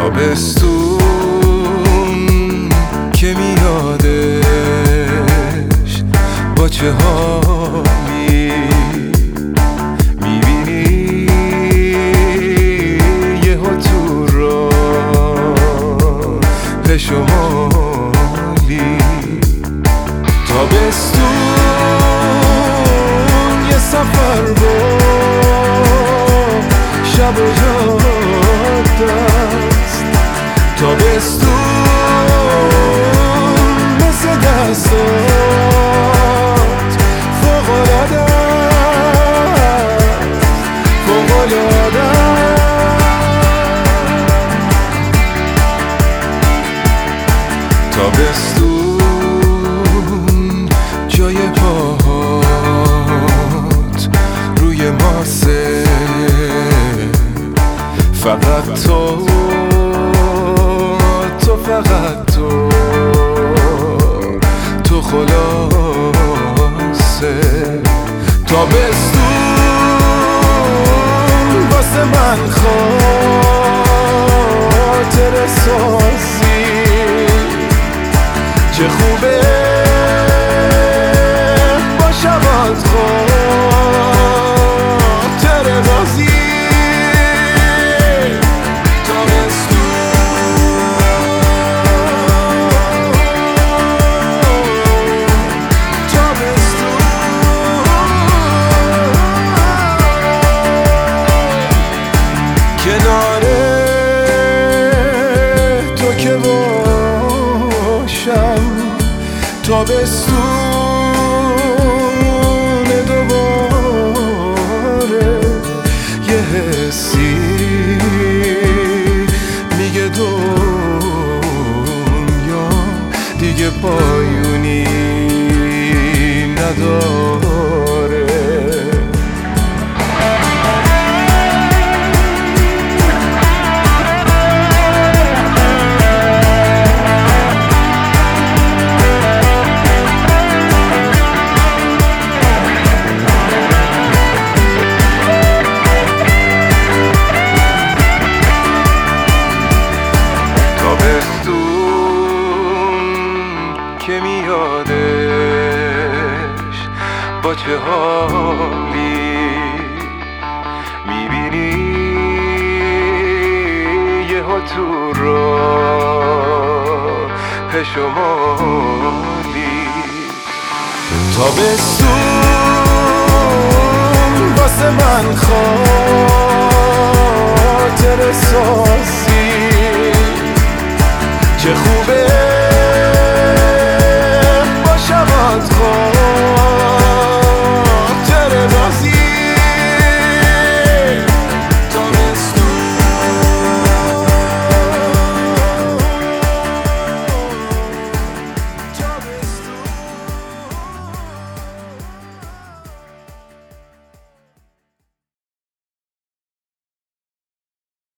تابستون که میادش با چه حالی میبینی یهو تو راه شمالی. تابستون یه سفر با شب و جاده است. تابستون مثل دستات فوق‌العاده است، فوق‌العاده است. تابستون جای پاهات روی ماسه، فقط تو فقط تو خلاصه. تابستون واسه من خاطر سازی، چه خوبه با شبات خاطر بازی. کنار تو که باشم تابستون دوباره، یه حسی میگه دنیا دیگه پایونی نداره. که میادش با چه حالی میبینی یهو تو راه شمالی. تابستون واسه من خاطر سازی، چه خوبه